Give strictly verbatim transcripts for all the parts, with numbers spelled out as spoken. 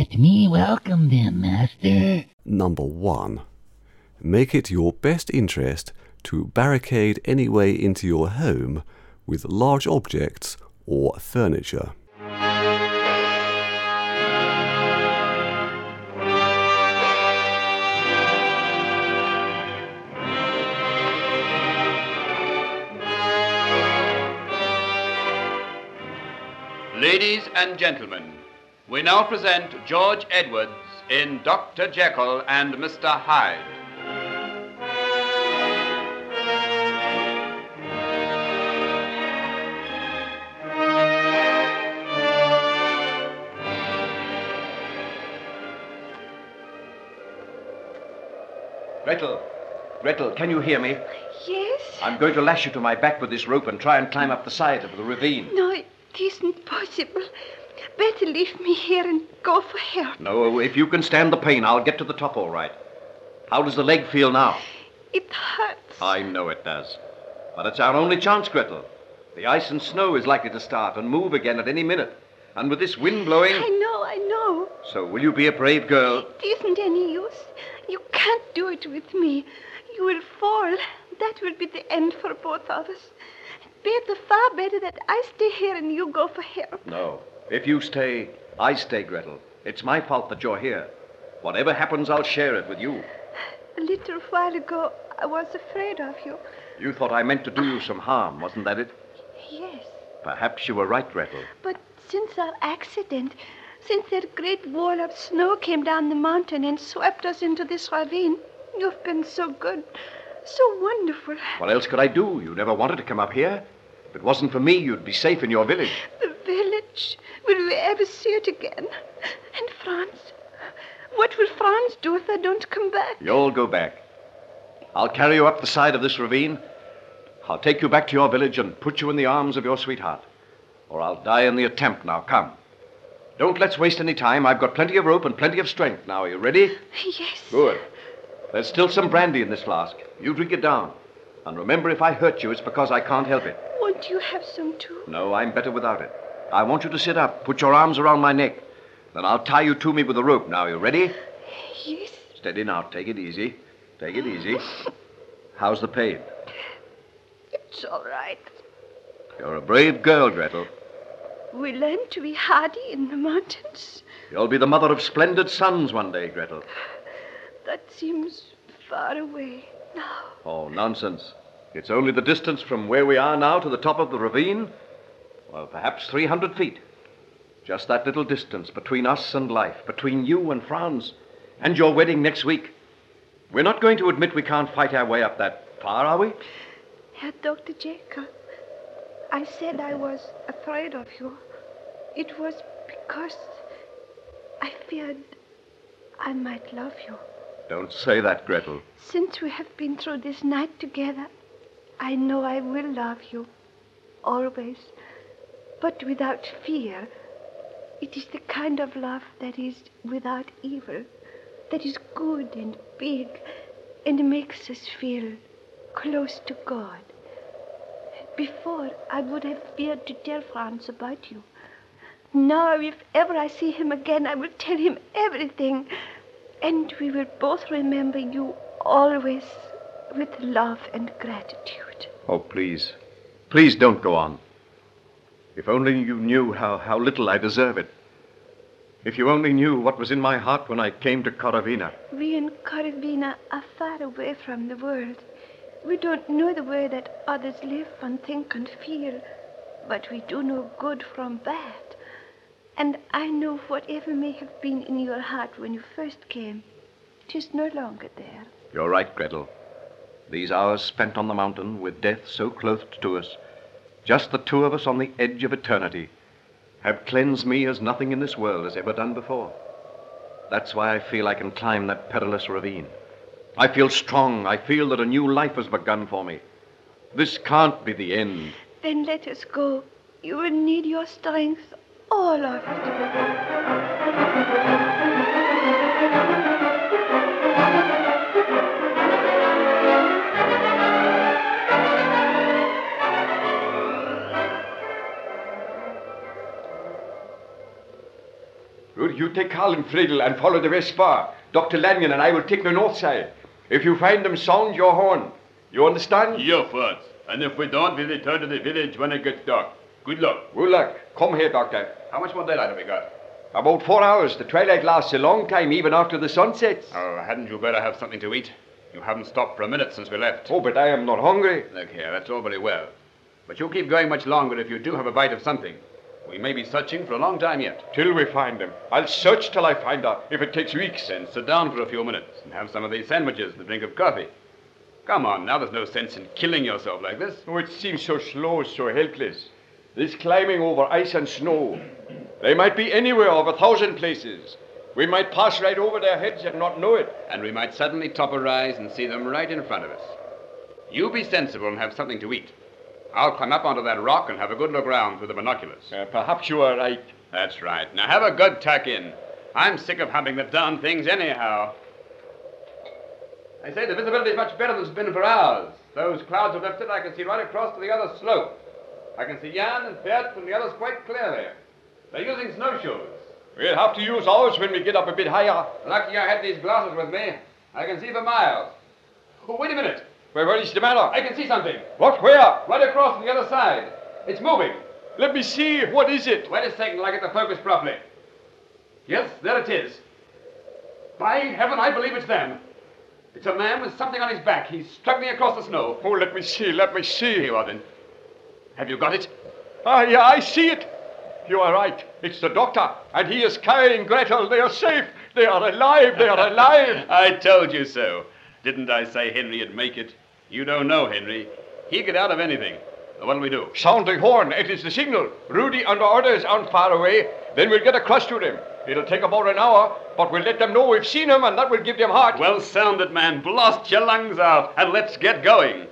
Let me welcome them, master. Number one. Make it your best interest to barricade any way into your home with large objects or furniture. Ladies and gentlemen, we now present George Edwards in Doctor Jekyll and Mister Hyde. Gretel, Gretel, can you hear me? Yes? I'm going to lash you to my back with this rope and try and climb up the side of the ravine. No, it isn't possible. Better leave me here and go for help. No, if you can stand the pain, I'll get to the top all right. How does the leg feel now? It hurts. I know it does. But it's our only chance, Gretel. The ice and snow is likely to start and move again at any minute. And with this wind blowing... I know, I know. So will you be a brave girl? It isn't any use. You can't do it with me. You will fall. That will be the end for both of us. Better, far better that I stay here and you go for help. No. If you stay, I stay, Gretel. It's my fault that you're here. Whatever happens, I'll share it with you. A little while ago, I was afraid of you. You thought I meant to do you some harm, wasn't that it? Yes. Perhaps you were right, Gretel. But since our accident, since that great wall of snow came down the mountain and swept us into this ravine, you've been so good, so wonderful. What else could I do? You never wanted to come up here. If it wasn't for me, you'd be safe in your village. The village? Will we ever see it again? And Franz? What will Franz do if I don't come back? You'll go back. I'll carry you up the side of this ravine. I'll take you back to your village and put you in the arms of your sweetheart. Or I'll die in the attempt. Now, come. Don't let's waste any time. I've got plenty of rope and plenty of strength. Now, are you ready? Yes. Good. There's still some brandy in this flask. You drink it down. And remember, if I hurt you, it's because I can't help it. Won't you have some too? No, I'm better without it. I want you to sit up. Put your arms around my neck. Then I'll tie you to me with a rope. Now, are you ready? Yes. Steady now. Take it easy. Take it easy. How's the pain? It's all right. You're a brave girl, Gretel. We learn to be hardy in the mountains. You'll be the mother of splendid sons one day, Gretel. That seems far away now. Oh, nonsense. It's only the distance from where we are now to the top of the ravine. Well, perhaps three hundred feet. Just that little distance between us and life, between you and Franz, and your wedding next week. We're not going to admit we can't fight our way up that far, are we? Herr Doctor Jekyll, I said I was afraid of you. It was because I feared I might love you. Don't say that, Gretel. Since we have been through this night together, I know I will love you, always, but without fear. It is the kind of love that is without evil, that is good and big, and makes us feel close to God. Before, I would have feared to tell Franz about you. Now, if ever I see him again, I will tell him everything, and we will both remember you always with love and gratitude. Oh, please. Please don't go on. If only you knew how, how little I deserve it. If you only knew what was in my heart when I came to Korovina. We in Korovina are far away from the world. We don't know the way that others live and think and feel, but we do know good from bad. And I know whatever may have been in your heart when you first came, it is no longer there. You're right, Gretel. These hours spent on the mountain with death so close to us, just the two of us on the edge of eternity, have cleansed me as nothing in this world has ever done before. That's why I feel I can climb that perilous ravine. I feel strong. I feel that a new life has begun for me. This can't be the end. Then let us go. You will need your strength, all of it. Ruth, you take Carl and Friedel and follow the west spar. Doctor Lanyon and I will take the north side. If you find them, sound your horn. You understand? Your words. And if we don't, we'll return to the village when it gets dark. Good luck. Good luck. Come here, Doctor. How much more daylight have we got? About four hours. The twilight lasts a long time, even after the sun sets. Oh, hadn't you better have something to eat? You haven't stopped for a minute since we left. Oh, but I am not hungry. Look here, that's all very well. But you'll keep going much longer if you do have a bite of something. We may be searching for a long time yet. Till we find them. I'll search till I find her, if it takes weeks. Then sit down for a few minutes and have some of these sandwiches and a drink of coffee. Come on, now there's no sense in killing yourself like this. Oh, it seems so slow, so helpless. This climbing over ice and snow. They might be anywhere of a thousand places. We might pass right over their heads and not know it. And we might suddenly top a rise and see them right in front of us. You be sensible and have something to eat. I'll climb up onto that rock and have a good look round through the binoculars. Uh, perhaps you are right. That's right. Now have a good tuck in. I'm sick of humping the darn things anyhow. I say the visibility is much better than it's been for hours. Those clouds have lifted. I can see right across to the other slope. I can see Jan and Bert and the others quite clearly. They're using snowshoes. We'll have to use ours when we get up a bit higher. Lucky I had these glasses with me. I can see for miles. Oh, wait a minute. Well, what is the matter? I can see something. What? Where? Right across to the other side. It's moving. Let me see. What is it? Wait a second till I get the focus properly. Yes, there it is. By heaven, I believe it's them. It's a man with something on his back. He's struggling across the snow. Oh, let me see. Let me see. Here you are, then. Have you got it? Ah, yeah, I see it. You are right. It's the doctor, and he is carrying Gretel. They are safe. They are alive. They are alive. I told you so. Didn't I say Henry'd make it? You don't know Henry. He'll get out of anything. What'll we do? Sound the horn. It is the signal. Rudy under orders aren't far away. Then we'll get across to them. It'll take about an hour, but we'll let them know we've seen him, and that will give them heart. Well sounded, man. Blast your lungs out, and let's get going.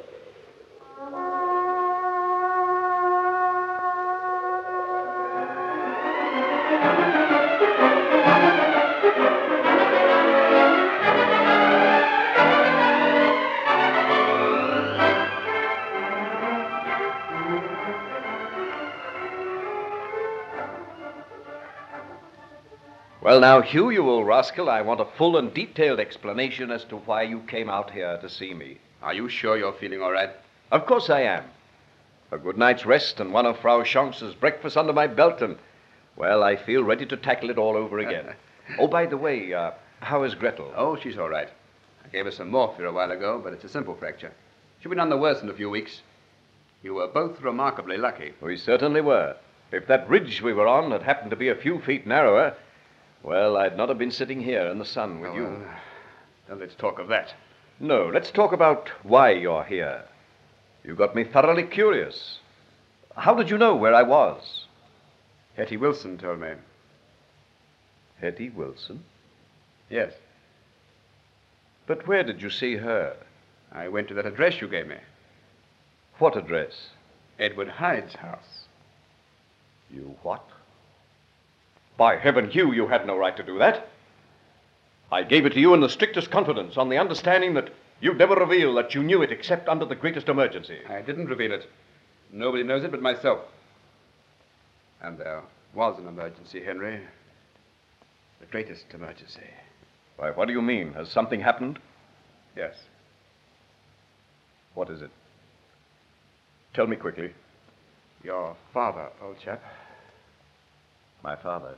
Well, now, Hugh, you old rascal, I want a full and detailed explanation as to why you came out here to see me. Are you sure you're feeling all right? Of course I am. A good night's rest and one of Frau Schanz's breakfast under my belt, and, well, I feel ready to tackle it all over again. Oh, by the way, uh, how is Gretel? Oh, she's all right. I gave her some morphia a while ago, but it's a simple fracture. She'll be none the worse in a few weeks. You were both remarkably lucky. We certainly were. If that ridge we were on had happened to be a few feet narrower, well, I'd not have been sitting here in the sun with Oh, you. well, then let's talk of that. No, let's talk about why you're here. You got me thoroughly curious. How did you know where I was? Hetty Wilson told me. Hetty Wilson? Yes. But where did you see her? I went to that address you gave me. What address? Edward Hyde's house. You what? By heaven, Hugh, you had no right to do that. I gave it to you in the strictest confidence, on the understanding that you'd never reveal that you knew it except under the greatest emergency. I didn't reveal it. Nobody knows it but myself. And there was an emergency, Henry. The greatest emergency. Why, what do you mean? Has something happened? Yes. What is it? Tell me quickly. Your father, old chap. My father.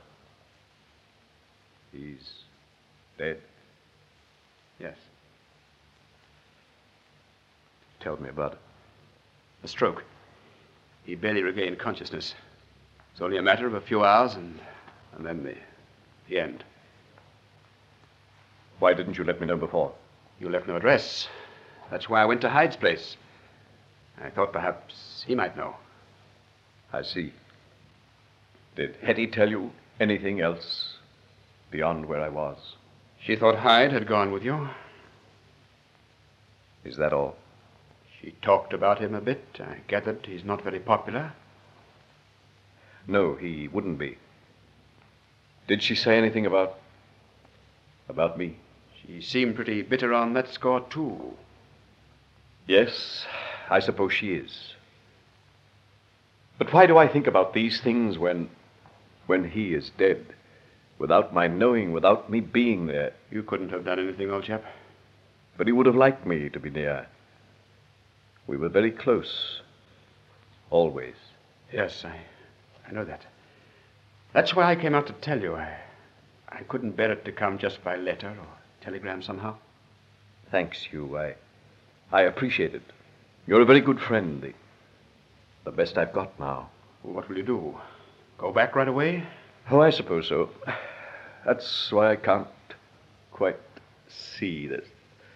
He's dead. Yes. Tell me about it. A stroke. He barely regained consciousness. It's only a matter of a few hours, and, and then the, the end. Why didn't you let me know before? You left no address. That's why I went to Hyde's place. I thought perhaps he might know. I see. Did Hetty tell you anything else beyond where I was? She thought Hyde had gone with you. Is that all? She talked about him a bit. I gathered he's not very popular. No, he wouldn't be. Did she say anything about... about me? She seemed pretty bitter on that score, too. Yes, I suppose she is. But why do I think about these things when... when he is dead? Without my knowing, without me being there. You couldn't have done anything, old chap. But he would have liked me to be near. We were very close. Always. Yes, I, I know that. That's why I came out to tell you. I, I couldn't bear it to come just by letter or telegram somehow. Thanks, Hugh. I, I appreciate it. You're a very good friend. The, the best I've got now. Well, what will you do? Go back right away? Oh, I suppose so. That's why I can't quite see this.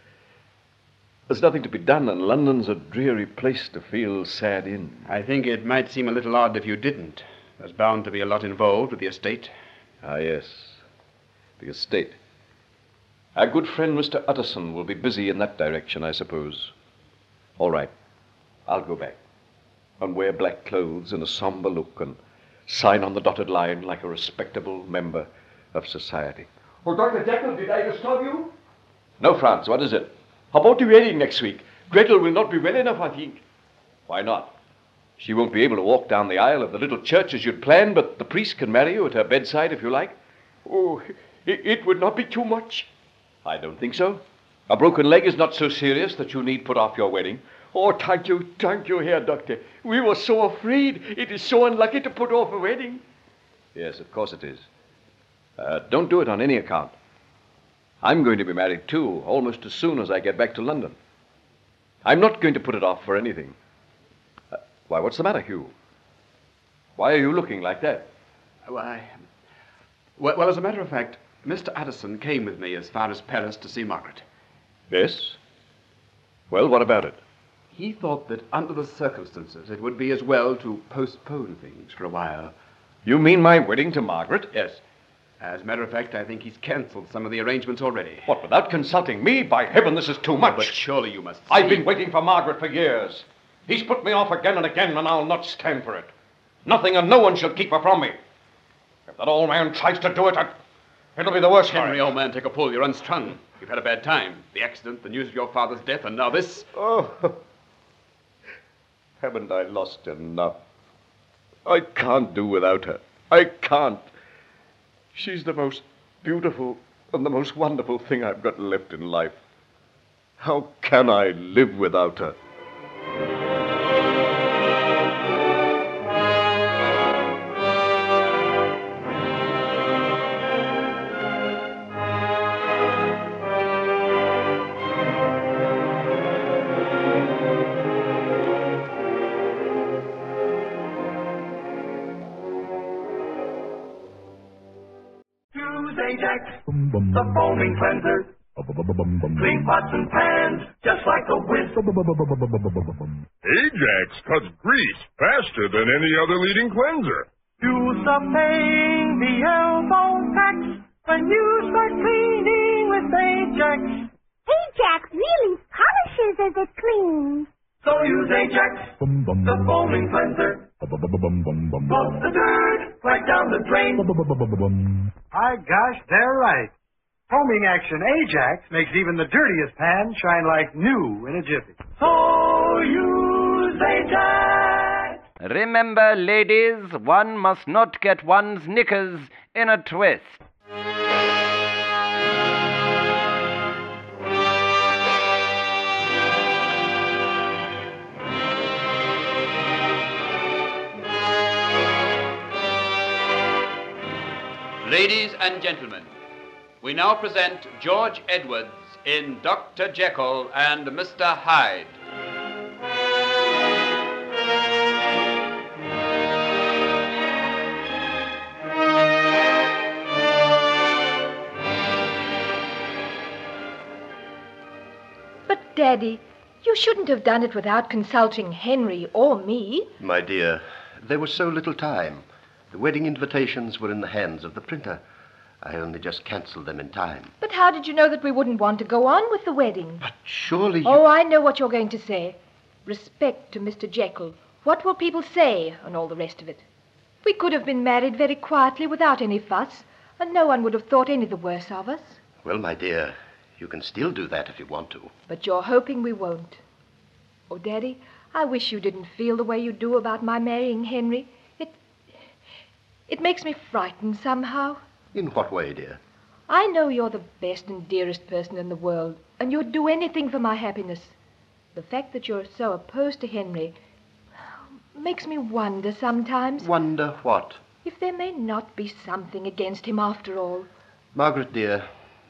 There's nothing to be done, and London's a dreary place to feel sad in. I think it might seem a little odd if you didn't. There's bound to be a lot involved with the estate. Ah, yes. The estate. Our good friend Mister Utterson will be busy in that direction, I suppose. All right. I'll go back. And wear black clothes and a somber look and sign on the dotted line like a respectable member of society. Oh, Doctor Jekyll, did I disturb you? No, Franz, what is it? How about the wedding next week? Gretel will not be well enough, I think. Why not? She won't be able to walk down the aisle of the little church as you'd planned, but the priest can marry you at her bedside if you like. Oh, it, it would not be too much. I don't think so. A broken leg is not so serious that you need put off your wedding. Oh, thank you, thank you, Herr Doctor. We were so afraid. It is so unlucky to put off a wedding. Yes, of course it is. Uh, don't do it on any account. I'm going to be married, too, almost as soon as I get back to London. I'm not going to put it off for anything. Uh, why, what's the matter, Hugh? Why are you looking like that? Why, well, well, as a matter of fact, Mister Addison came with me as far as Paris to see Margaret. Yes? Well, what about it? He thought that under the circumstances it would be as well to postpone things for a while. You mean my wedding to Margaret? Yes. As a matter of fact, I think he's cancelled some of the arrangements already. What, without consulting me? By heaven, this is too much. But surely you must see. I've been waiting for Margaret for years. He's put me off again and again, and I'll not stand for it. Nothing and no one shall keep her from me. If that old man tries to do it, I... it'll be the worse for Henry, him. old man, take a pull. You're unstrung. You've had a bad time. The accident, the news of your father's death, and now this. Oh, haven't I lost enough? I can't do without her. I can't. She's the most beautiful and the most wonderful thing I've got left in life. How can I live without her? The foaming cleanser. Clean pots and pans, just like a whiz. Ajax cuts grease faster than any other leading cleanser. Use the paying the elbow tax when you start cleaning with Ajax. Ajax really polishes as it cleans. So use Ajax, the foaming cleanser. Flush the dirt right down the drain. My gosh, they're right. Foaming action Ajax makes even the dirtiest pan shine like new in a jiffy. So use Ajax. Remember, ladies, one must not get one's knickers in a twist. Ladies and gentlemen, we now present George Edwards in Doctor Jekyll and Mister Hyde. But, Daddy, you shouldn't have done it without consulting Henry or me. My dear, there was so little time. The wedding invitations were in the hands of the printer. I only just cancelled them in time. But how did you know that we wouldn't want to go on with the wedding? But surely you... Oh, I know what you're going to say. Respect to Mister Jekyll. What will people say, and all the rest of it. We could have been married very quietly without any fuss, and no one would have thought any the worse of us. Well, my dear, you can still do that if you want to. But you're hoping we won't. Oh, Daddy, I wish you didn't feel the way you do about my marrying Henry. It... it makes me frightened somehow. In what way, dear? I know you're the best and dearest person in the world, and you'd do anything for my happiness. The fact that you're so opposed to Henry makes me wonder sometimes. Wonder what? If there may not be something against him after all. Margaret, dear,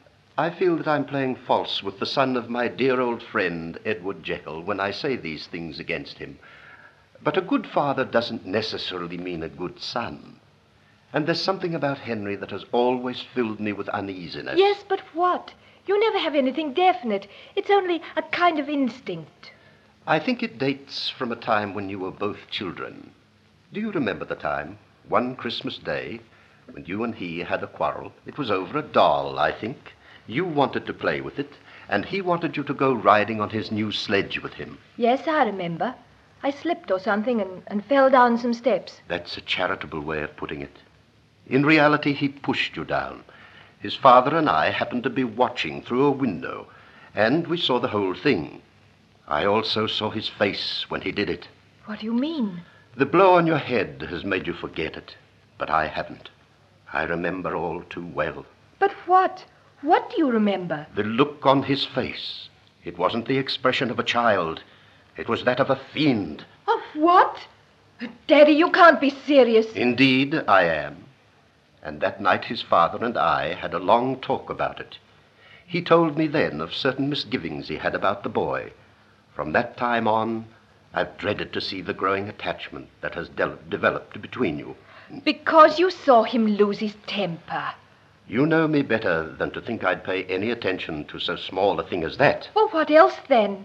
I feel that I'm playing false with the son of my dear old friend, Edward Jekyll, when I say these things against him. But a good father doesn't necessarily mean a good son. And there's something about Henry that has always filled me with uneasiness. Yes, but what? You never have anything definite. It's only a kind of instinct. I think it dates from a time when you were both children. Do you remember the time? One Christmas day, when you and he had a quarrel. It was over a doll, I think. You wanted to play with it, and he wanted you to go riding on his new sledge with him. Yes, I remember. I slipped or something and, and fell down some steps. That's a charitable way of putting it. In reality, he pushed you down. His father and I happened to be watching through a window, and we saw the whole thing. I also saw his face when he did it. What do you mean? The blow on your head has made you forget it, but I haven't. I remember all too well. But what? What do you remember? The look on his face. It wasn't the expression of a child. It was that of a fiend. Of what? Daddy, you can't be serious. Indeed, I am. And that night his father and I had a long talk about it. He told me then of certain misgivings he had about the boy. From that time on, I've dreaded to see the growing attachment that has de- developed between you. Because you saw him lose his temper. You know me better than to think I'd pay any attention to so small a thing as that. Well, what else then?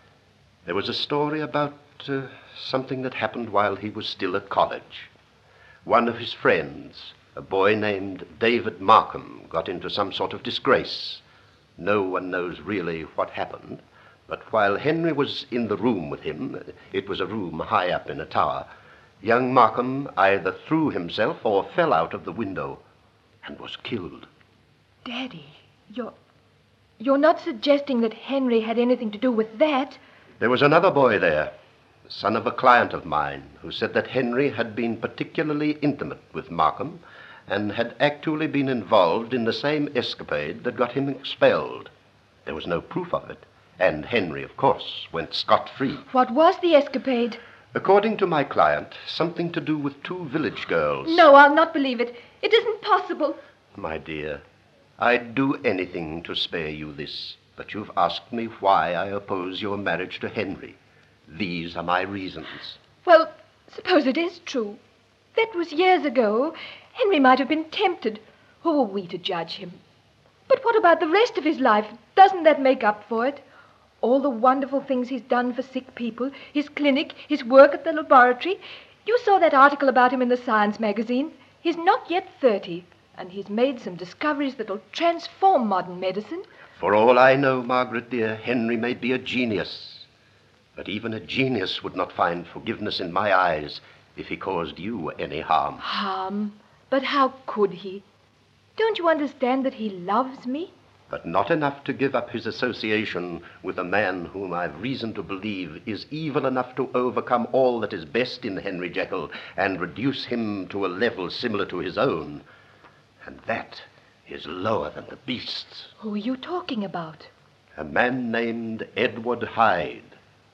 There was a story about uh, something that happened while he was still at college. One of his friends, a boy named David Markham, got into some sort of disgrace. No one knows really what happened, but while Henry was in the room with him, it was a room high up in a tower, young Markham either threw himself or fell out of the window and was killed. Daddy, you're... You're not suggesting that Henry had anything to do with that? There was another boy there, the son of a client of mine, who said that Henry had been particularly intimate with Markham and had actually been involved in the same escapade that got him expelled. There was no proof of it, and Henry, of course, went scot-free. What was the escapade? According to my client, something to do with two village girls. No, I'll not believe it. It isn't possible. My dear, I'd do anything to spare you this, but you've asked me why I oppose your marriage to Henry. These are my reasons. Well, suppose it is true. That was years ago. Henry might have been tempted. Who are we to judge him? But what about the rest of his life? Doesn't that make up for it? All the wonderful things he's done for sick people, his clinic, his work at the laboratory. You saw that article about him in the Science magazine. He's not yet thirty, and he's made some discoveries that'll transform modern medicine. For all I know, Margaret, dear, Henry may be a genius. But even a genius would not find forgiveness in my eyes if he caused you any harm. Harm? But how could he? Don't you understand that he loves me? But not enough to give up his association with a man whom I've reason to believe is evil enough to overcome all that is best in Henry Jekyll and reduce him to a level similar to his own. And that is lower than the beasts. Who are you talking about? A man named Edward Hyde.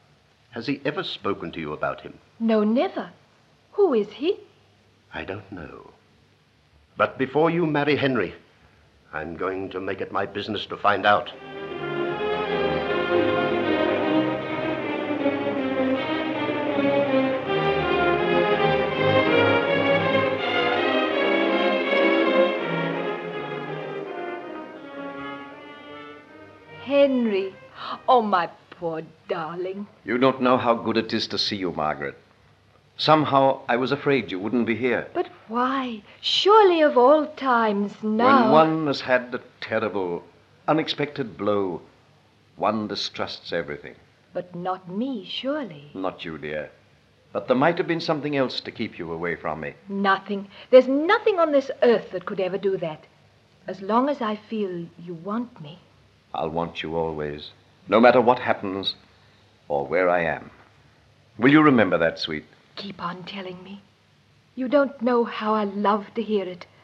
Has he ever spoken to you about him? No, never. Who is he? I don't know. But before you marry Henry, I'm going to make it my business to find out. Henry. Oh, my poor darling. You don't know how good it is to see you, Margaret. Somehow I was afraid you wouldn't be here. But why? Surely of all times now... When one has had a terrible, unexpected blow, one distrusts everything. But not me, surely. Not you, dear. But there might have been something else to keep you away from me. Nothing. There's nothing on this earth that could ever do that. As long as I feel you want me. I'll want you always, no matter what happens or where I am. Will you remember that, sweet? Keep on telling me. You don't know how I love to hear it.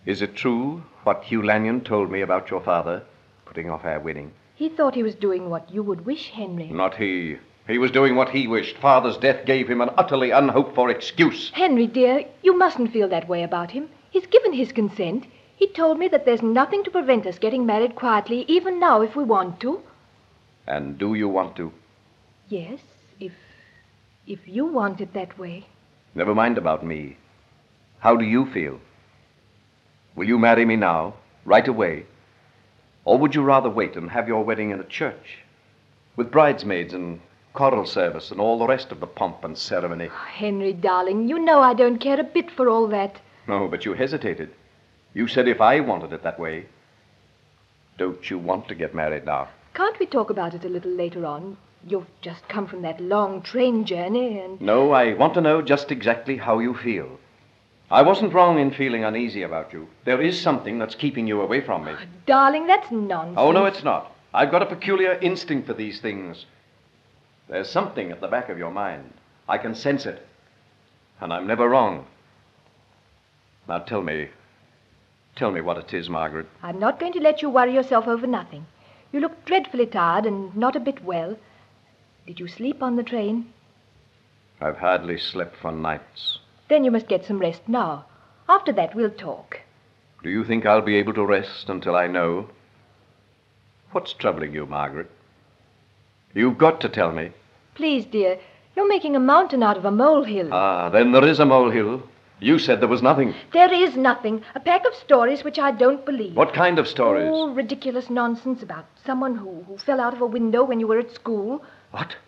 Is it true what Hugh Lanyon told me about your father, putting off our wedding? He thought he was doing what you would wish, Henry. Not he. He was doing what he wished. Father's death gave him an utterly unhoped-for excuse. Henry, dear, you mustn't feel that way about him. He's given his consent. He told me that there's nothing to prevent us getting married quietly, even now, if we want to. And do you want to? Yes, if... if you want it that way. Never mind about me. How do you feel? Will you marry me now, right away? Or would you rather wait and have your wedding in a church, with bridesmaids and choral service and all the rest of the pomp and ceremony? Oh, Henry, darling, you know I don't care a bit for all that. No, but you hesitated. You said if I wanted it that way. Don't you want to get married now? Can't we talk about it a little later on? You've just come from that long train journey and... No, I want to know just exactly how you feel. I wasn't wrong in feeling uneasy about you. There is something that's keeping you away from me. Oh, darling, that's nonsense. Oh, no, it's not. I've got a peculiar instinct for these things. There's something at the back of your mind. I can sense it. And I'm never wrong. Now tell me, tell me what it is, Margaret. I'm not going to let you worry yourself over nothing. You look dreadfully tired and not a bit well. Did you sleep on the train? I've hardly slept for nights. Then you must get some rest now. After that, we'll talk. Do you think I'll be able to rest until I know? What's troubling you, Margaret? You've got to tell me. Please, dear, you're making a mountain out of a molehill. Ah, then there is a molehill. You said there was nothing. There is nothing. A pack of stories which I don't believe. What kind of stories? Oh, ridiculous nonsense about someone who, who fell out of a window when you were at school. What?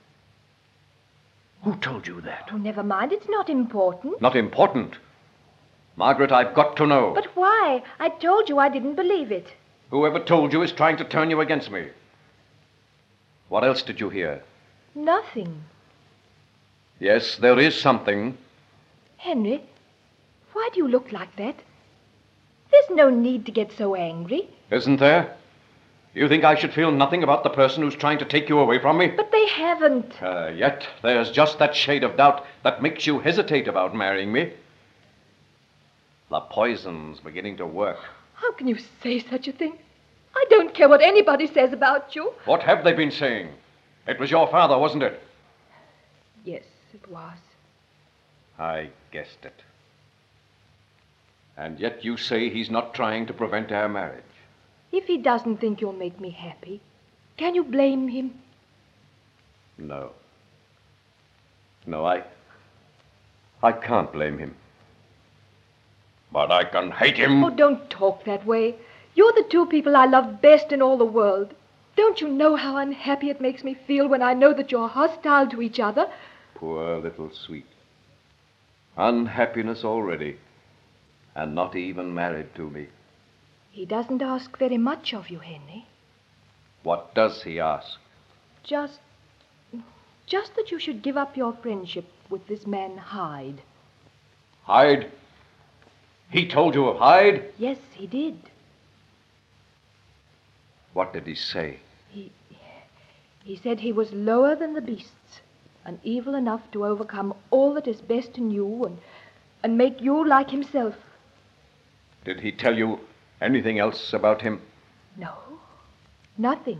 Who told you that? Oh, never mind. It's not important. Not important? Margaret, I've got to know. But why? I told you I didn't believe it. Whoever told you is trying to turn you against me. What else did you hear? Nothing. Yes, there is something. Henry, why do you look like that? There's no need to get so angry. Isn't there? You think I should feel nothing about the person who's trying to take you away from me? But they haven't. Uh, yet there's just that shade of doubt that makes you hesitate about marrying me. The poison's beginning to work. How can you say such a thing? I don't care what anybody says about you. What have they been saying? It was your father, wasn't it? Yes, it was. I guessed it. And yet you say he's not trying to prevent our marriage. If he doesn't think you'll make me happy, can you blame him? No. No, I... I can't blame him. But I can hate him. Oh, don't talk that way. You're the two people I love best in all the world. Don't you know how unhappy it makes me feel when I know that you're hostile to each other? Poor little sweet. Unhappiness already. And not even married to me. He doesn't ask very much of you, Henry. What does he ask? Just... just that you should give up your friendship with this man Hyde. Hyde? He told you of Hyde? Yes, he did. What did he say? He... he said he was lower than the beasts, and evil enough to overcome all that is best in you and, and make you like himself. Did he tell you anything else about him? No, nothing.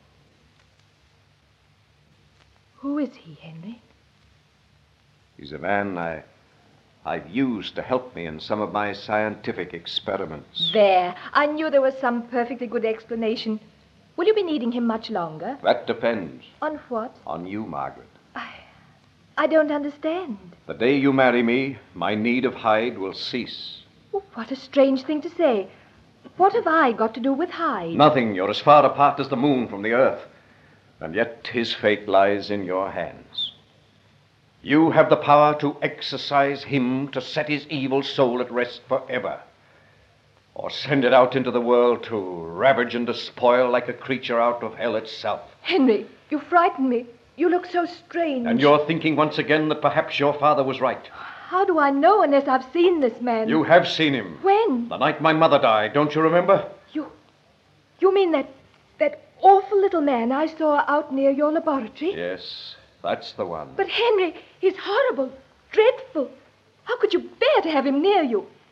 Who is he, Henry? He's a man I, I've used to help me in some of my scientific experiments. There, I knew there was some perfectly good explanation. Will you be needing him much longer? That depends. On what? On you, Margaret. I, I don't understand. The day you marry me, my need of Hyde will cease. Oh, what a strange thing to say. What have I got to do with Hyde? Nothing. You're as far apart as the moon from the earth. And yet his fate lies in your hands. You have the power to exorcise him, to set his evil soul at rest forever. Or send it out into the world to ravage and despoil like a creature out of hell itself. Henry, you frighten me. You look so strange. And you're thinking once again that perhaps your father was right. How do I know unless I've seen this man? You have seen him. When? The night my mother died, don't you remember? You... you mean that... that awful little man I saw out near your laboratory? Yes, that's the one. But Henry, he's horrible, dreadful. How could you bear to have him near you?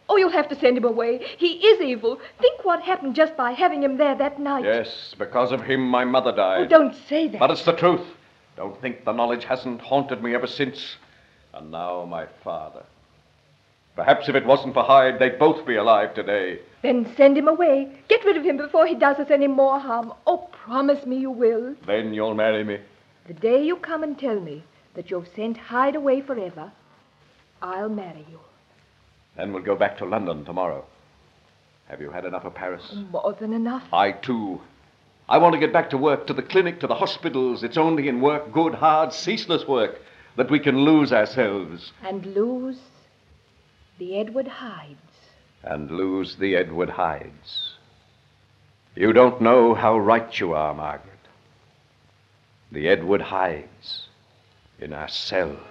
Oh, you'll have to send him away. He is evil. Think what happened just by having him there that night. Yes, because of him my mother died. Oh, don't say that. But it's the truth. Don't think the knowledge hasn't haunted me ever since. And now my father. Perhaps if it wasn't for Hyde, they'd both be alive today. Then send him away. Get rid of him before he does us any more harm. Oh, promise me you will. Then you'll marry me. The day you come and tell me that you've sent Hyde away forever, I'll marry you. Then we'll go back to London tomorrow. Have you had enough of Paris? More than enough. I, too. I want to get back to work, to the clinic, to the hospitals. It's only in work, good, hard, ceaseless work, that we can lose ourselves. And lose the Edward Hydes. And lose the Edward Hydes. You don't know how right you are, Margaret. The Edward Hydes in ourselves.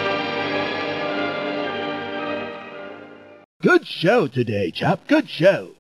Good show today, chap. Good show.